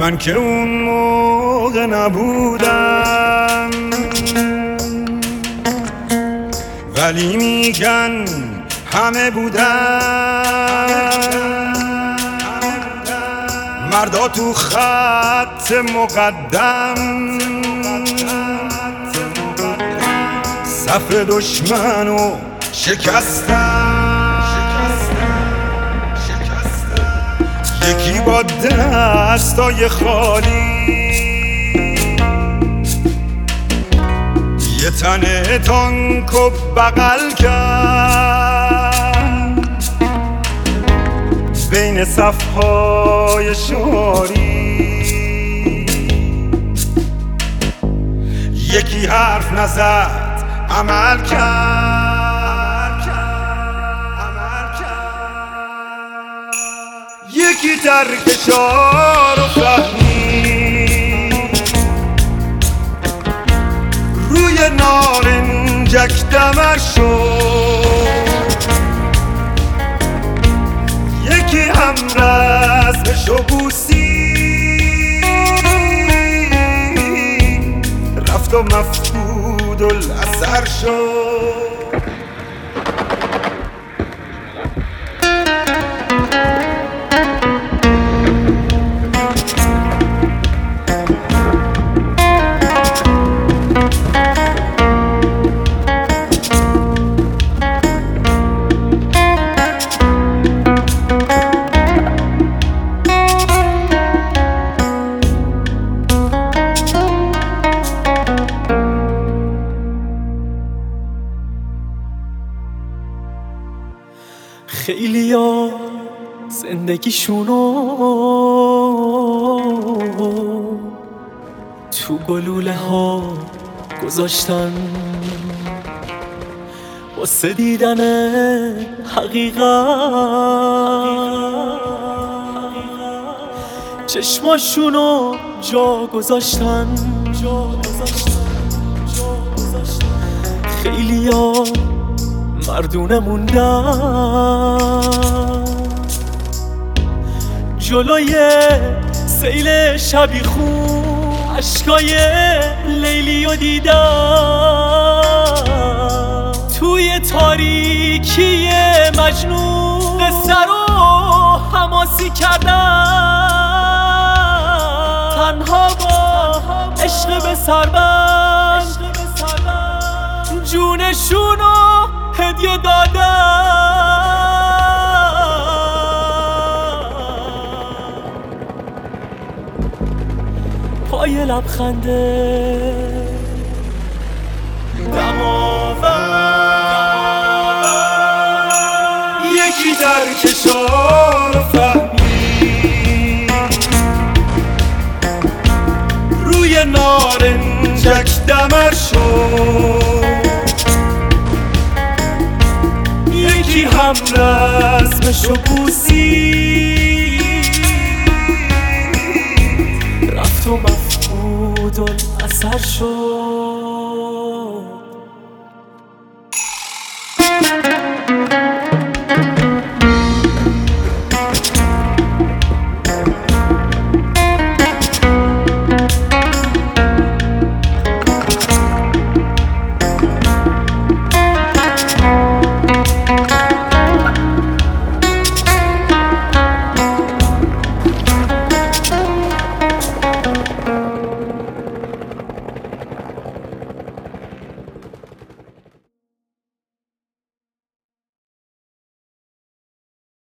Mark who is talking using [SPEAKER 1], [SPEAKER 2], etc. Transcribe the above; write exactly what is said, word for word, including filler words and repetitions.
[SPEAKER 1] من که اون موقع نبودم، ولی میگن همه بودن. مردا تو خط مقدم، صف دشمنو شکستن. یکی با دستای خالی یه تنه تانکو بغل کرد بین صفهای شاری. یکی حرف نزد عمل کرد، یکی ترکشار رو فهمید، روی نارنجک دمر شد. یکی هم رزمشو بوسید، رفت و مفقود الاثر شد.
[SPEAKER 2] خیلیا زندگیشونو تو گلوله ها گذاشتن واسه دیدن حقیقت. چشماشونو جا گذاشتن، خیلیا مردونه موندن جلوی سیل شبیخون. عشقای لیلیو دیدم توی تاریکی مجنون. قصه رو حماسی کردن تنها با عشق به سربند، جونشونو هدیه دادن. پای لبخنده دماوند،
[SPEAKER 1] یکی در کشار فهمید، روی نارنجک دمر شد. یکی هم رزمشو بوسید،
[SPEAKER 2] رفت و مفقود الاثر شد.